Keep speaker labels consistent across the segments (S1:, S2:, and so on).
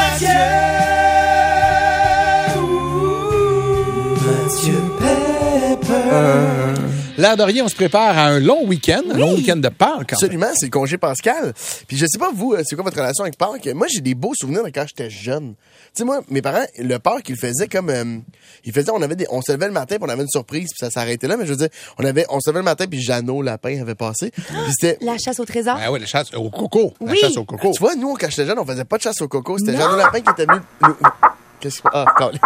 S1: Mathieu Pepper.
S2: L'air de rien, on se prépare à un long week-end, un long week-end de Pâques.
S3: Absolument, c'est le congé pascal. Puis je sais pas, vous, c'est quoi votre relation avec Pâques? Moi, j'ai des beaux souvenirs de quand j'étais jeune. Tu sais, moi, mes parents, le Pâques, ils le faisaient comme... on se levait le matin, puis on avait une surprise, puis ça s'arrêtait là, mais je veux dire, on se levait le matin, puis Jeannot Lapin avait passé. Puis c'était...
S4: La chasse au trésor?
S2: Ah oui, la chasse au coco.
S4: Oui.
S2: La chasse au coco.
S3: Tu vois, nous, quand j'étais jeune, on faisait pas de chasse au coco. C'était Jeannot Lapin qui était venu... Qu'est-ce que... Ah,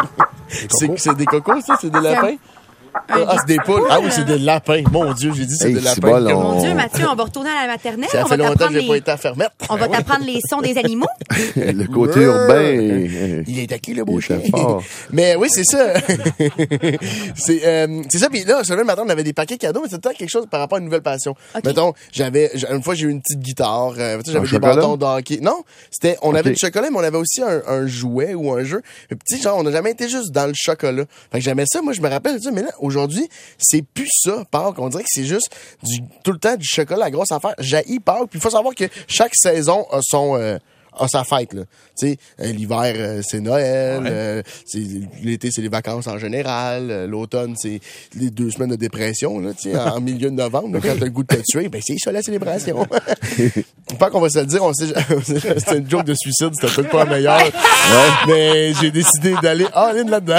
S3: c'est des cocos, ça? C'est des lapins? Ah, c'est des poules. Ah oui, c'est des lapins. Mon Dieu, j'ai dit c'est des lapins.
S4: Mon Dieu, Mathieu, on va retourner à la maternelle.
S3: Ça fait longtemps que j'ai pas été à Fermette.
S4: On va t'apprendre les sons des animaux.
S5: Le côté urbain.
S3: Il est à qui, le beau chien?
S5: Fort.
S3: Mais oui, c'est ça. c'est ça. Puis là, le matin, on avait des paquets cadeaux, mais c'était quelque chose par rapport à une nouvelle passion. Okay. Mettons, une fois, j'ai eu une petite guitare. J'avais des bâtons de hockey. Non, on avait du chocolat, mais on avait aussi un jouet ou un jeu. Petit genre, on n'a jamais été juste dans le chocolat. Fait que j'aimais ça. Moi, je me rappelle ça, mais là, aujourd'hui, c'est plus ça, Pâques. On dirait que c'est juste tout le temps du chocolat, la grosse affaire. J'haïs Pâques. Puis il faut savoir que chaque saison a sa fête, là. Tu sais, l'hiver, c'est Noël. Ouais. L'été, c'est les vacances en général. L'automne, c'est les 2 semaines de dépression, là, tu sais, en milieu de novembre. Là, quand t'as le goût de te tuer, ben c'est ça, la célébration. Pas qu'on va se le dire, c'était une joke de suicide, c'était peut-être pas la meilleure. Ouais. Mais j'ai décidé d'aller all-in là-dedans.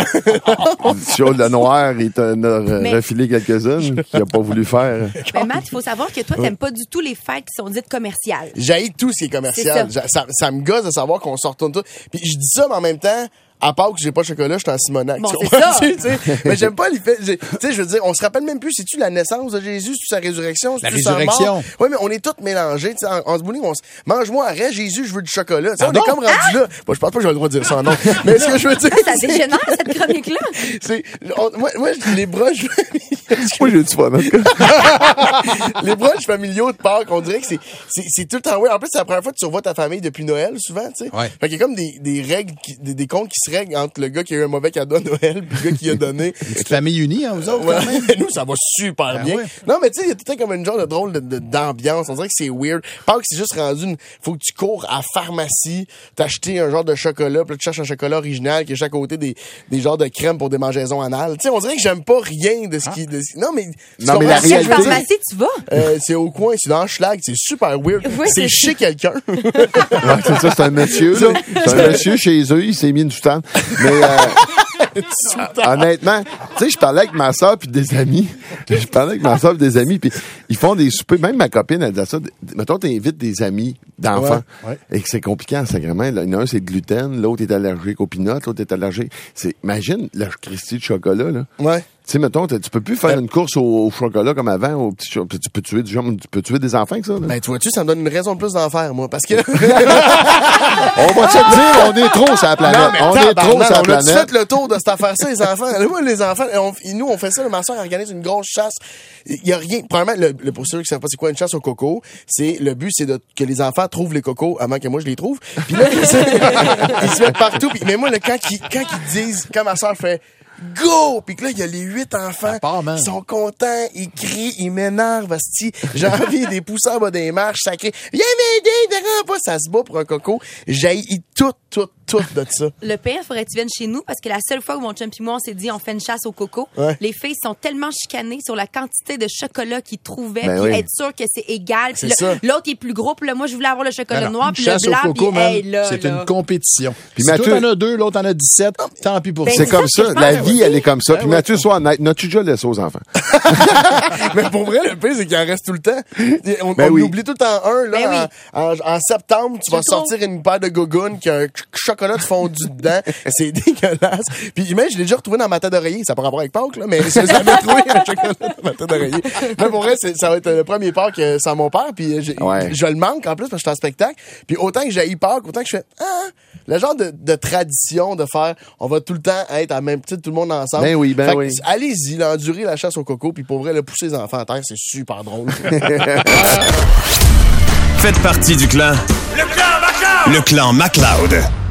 S5: Sur le noir, il t'en a refilé quelques-unes qu'il a pas voulu faire.
S4: Mais Matt, il faut savoir que toi, t'aimes pas du tout les fêtes qui sont dites commerciales.
S3: J'haïs tout ce qui est commercial. Ça me gosse de savoir qu'on se retourne tout. Puis je dis ça, mais en même temps, à part que j'ai pas de chocolat, je suis en Simonac.
S4: Bon, c'est ça.
S3: Mais j'aime pas les faits. Tu sais, je veux dire, on se rappelle même plus, c'est-tu la naissance de Jésus, c'est-tu sa résurrection,
S2: la
S3: c'est-tu sa
S2: résurrection.
S3: mort? Oui, mais on est tous mélangés. Tu sais, en ce bouling, mange-moi arrête, Jésus, je veux du chocolat. On est comme rendu là. Bon, je pense pas que j'ai le droit de dire ça, non. Mais ce que je veux dire.
S4: Ça dégénère, cette chronique-là.
S3: Moi, les broches.
S5: Moi, j'ai du fun, en tout cas.
S3: Les broches familiaux de Pâques, on dirait que c'est tout le temps, En plus, c'est la première fois que tu revois ta famille depuis Noël, souvent, tu sais.
S2: Ouais.
S3: Fait qu'il y a comme des règles, des comptes qui se règlent entre le gars qui a eu un mauvais cadeau à Noël puis le gars qui a donné.
S2: Une famille unie, hein, vous autres,
S3: ouais.
S2: quand même?
S3: Nous, ça va super bien.
S2: Ouais.
S3: Non, mais tu sais, il y a tout le temps comme une genre de drôle d'ambiance. On dirait que c'est weird. Pâques, c'est juste rendu faut que tu cours à la pharmacie, t'acheter un genre de chocolat, puis là, tu cherches un chocolat original qui est chaque côté des genres de crème pour des mangeaisons anales. Tu sais, on dirait que j'aime pas rien de ce qui... Non, mais
S5: la réalité...
S4: Quelle pharmacie tu vas?
S3: c'est au coin, c'est dans Schlag, c'est super weird.
S4: Oui,
S3: c'est chez quelqu'un.
S5: Ouais, c'est ça, c'est un monsieur, là. C'est un monsieur chez eux, il s'est mis une soutane. Mais, honnêtement, tu sais, je parlais avec ma soeur puis des amis. Puis ils font des soupers. Même ma copine, elle dit ça. Mettons, t'invites des amis d'enfants.
S3: Ouais.
S5: Et que c'est compliqué en sacrément. Il y en a un, c'est le gluten. L'autre est allergique aux peanuts. L'autre est allergique. Imagine le Christy de chocolat, là.
S3: Ouais.
S5: Tu sais, mettons, tu peux plus faire une course au chocolat comme avant, au petit tu peux tuer des enfants avec ça, là.
S3: Ben, tu vois-tu, ça me donne une raison de plus d'en faire, moi, parce que...
S5: On va te dire, on est trop sur la planète.
S3: Non,
S5: on est trop sur la
S3: on a
S5: planète.
S3: fait le tour de cette affaire-là, les enfants. Moi, les enfants, nous, on fait ça, ma soeur organise une grosse chasse. Il y a rien. Premièrement, pour ceux qui savent pas c'est quoi une chasse au coco, le but, c'est que les enfants trouvent les cocos avant que moi je les trouve. Puis là, ils se mettent partout. Mais moi, quand ils disent, quand ma soeur fait go! Puis que là, il y a les 8 enfants qui sont contents, ils crient, ils m'énervent, asti. J'ai envie des pousser en bas des marches, ça crie, viens m'aider, verra pas, ça se bat pour un coco. J'haïs tout de ça.
S4: Le pire, faudrait que tu viennes chez nous parce que la seule fois où mon chum et moi, on s'est dit on fait une chasse au coco, les filles sont tellement chicanées sur la quantité de chocolat qu'ils trouvaient puis être sûr que c'est égal. Puis l'autre est plus gros, puis là, moi, je voulais avoir le chocolat noir, puis le blanc, puis
S2: c'est une compétition.
S5: Puis
S2: si
S5: Mathieu,
S2: toi t'en as 2, l'autre en a 17, tant pis pour ça.
S5: C'est comme ça. La vie, elle est comme ça. Puis Mathieu, sois honnête, n'as-tu déjà laissé aux enfants?
S3: Mais pour vrai, le pire, c'est qu'il en reste tout le temps. On oublie tout le temps un, là. En septembre, tu vas sortir une paire de gougounes qui a un chocolat de fondu dedans. C'est dégueulasse. Puis même, je l'ai déjà retrouvé dans ma tête d'oreiller. Ça n'a pas rapport avec Pâques, là, mais je l'ai jamais trouvé un chocolat dans ma tête d'oreiller. Mais pour vrai, ça va être le premier Pâques sans mon père. Puis je le manque en plus parce que je suis en spectacle. Puis autant que j'haïs Pâques, autant que je fais le genre de tradition de faire, on va tout le temps être à la même petite, tout le monde ensemble.
S5: Ben oui.
S3: Allez-y, endurer la chasse au coco, puis pour vrai, pousser les enfants à terre, c'est super drôle.
S6: Faites partie du clan. Le clan MacLeod.